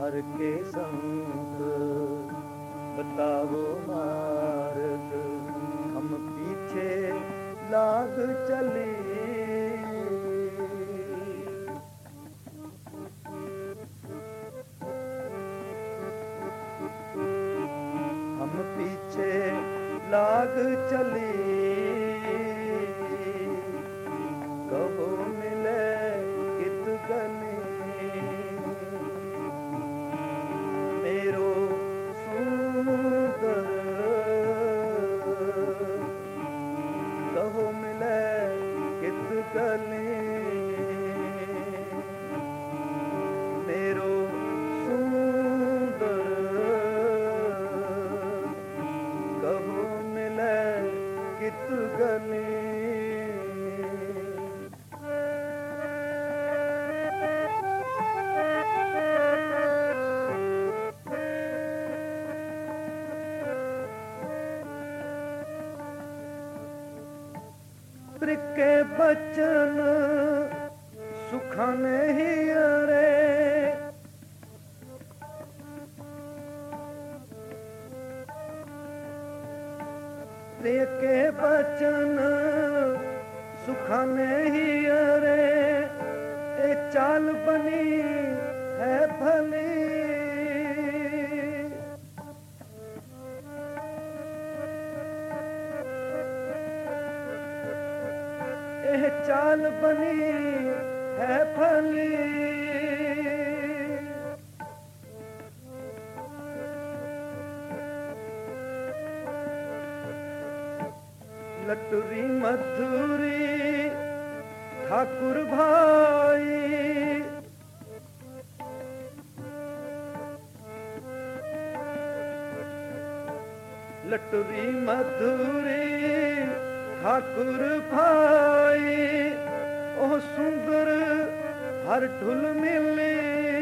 हर के संत बतावो मार्ग, हम पीछे लाग चले। हम पीछे लाग चले, कहो मिले कित गले। मेरो सुंदर कहो मिले कित गले। मेरो सुंदर कहो मिले कित गले। के बचन सुखन ही रे, प्रिय के बचन सुखन ही रे। ए चाल बनी है भली, चाल बनी है भली। लटुरी मधुरी ठाकुर भाई, लटुरी मधुरी ठाकुर भाई। ओ सुंदर हर ढुल मिले,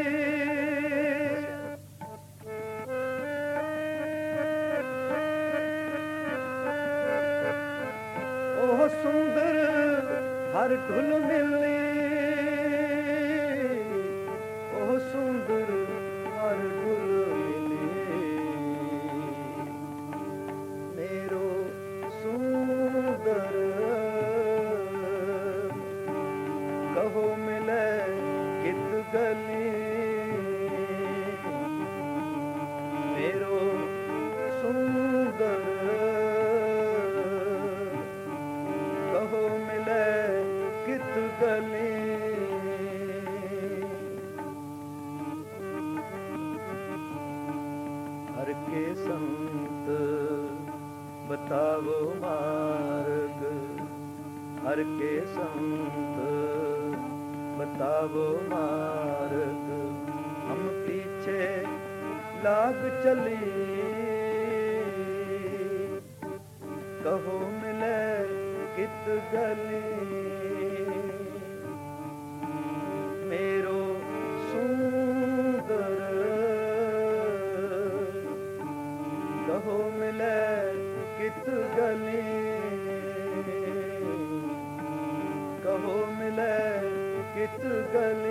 ओ सुंदर हर ढुल मिले। ओ सुंदर हर ढुल मिले। मेरो सुंदर कहो मिले कित गली। मेरो सुंदर कहो मिले कित गली। हर के संत बतावो मार्ग, हर के संत बतावो मार्ग। हम पीछे लाग चली, कहो मिले कित गली। मेरो सुंदर कहो मिले कित गली। कहो मिले कित गली।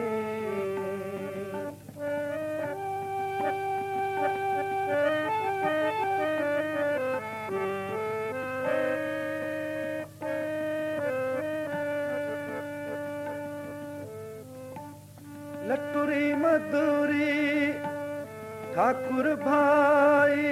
लटुरी मधुरी ठाकुर भाई,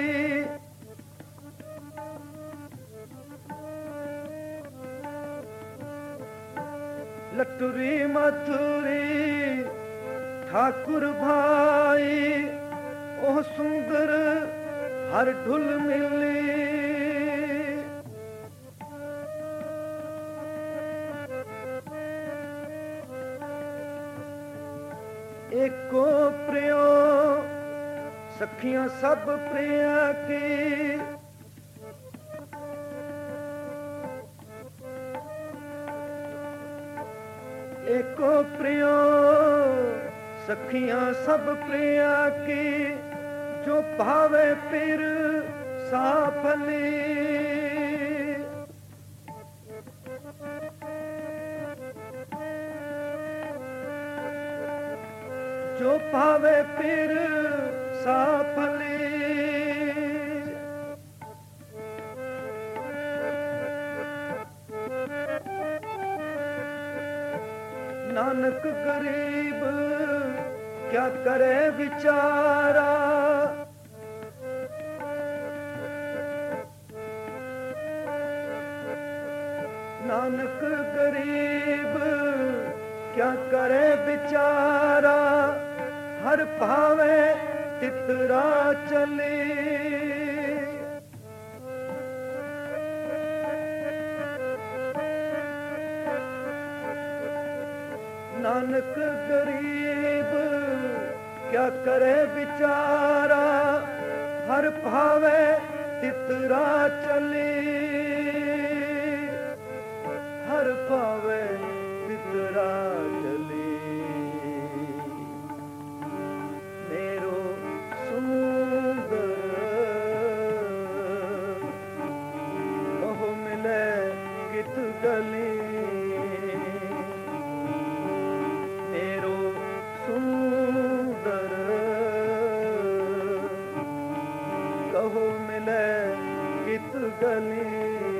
लटुरी मधुरी ठाकुर भाई। ओ सुंदर हर ढुल मिली, एको प्रियो सखियां सब प्रिया की। एको प्रियो सखियां सब प्रिया की। जो भावे फिर साफली, ਜੋ ਭਾਵੇ ਫਿਰ ਸਾਫਲੀ। ਨਾਨਕ ਗਰੀਬ ਕਿਆ ਕਰੇ ਵਿਚਾਰਾ, ਨਾਨਕ ਗਰੀਬ ਕਿਆ ਕਰੇ ਵਿਚਾਰਾ, ਹਰ ਭਾਵੇ ਤਿਤਰਾ ਚਲੀ। ਨਾਨਕ ਗਰੀਬ ਕਿਆ ਕਰੇ ਵਿਚਾਰਾ, ਹਰ ਭਾਵੇ ਤਿਤਰਾ ਚਲੀ। ਹਰ ਭਾਵੇ ਤਿਤਰਾ ਚਲੀ। ਮੇਰੋ ਸੁੰਦਰ ਬਹੁ ਮਿਲੇ ਕਿਤ ਗਲੀ। ਕਹੋ ਮਿਲੇ ਕਿਤ ਗਲੀ।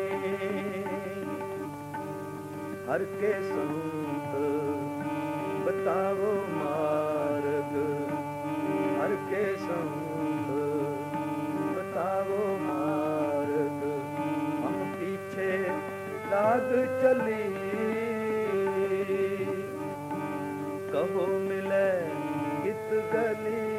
ਹਰ ਕੇ ਸੰਤ ਬਤਾਵੋ ਮਾਰਗ, ਹਰ ਕੇ ਸੰਤ ਬਤਾਵੋ ਮਾਰਗ। ਹਮ ਪੀਛੇ ਲਾਗ ਚਲੀ, ਕਹੋ ਮਿਲੇ ਕਿਤ ਗਲੀ।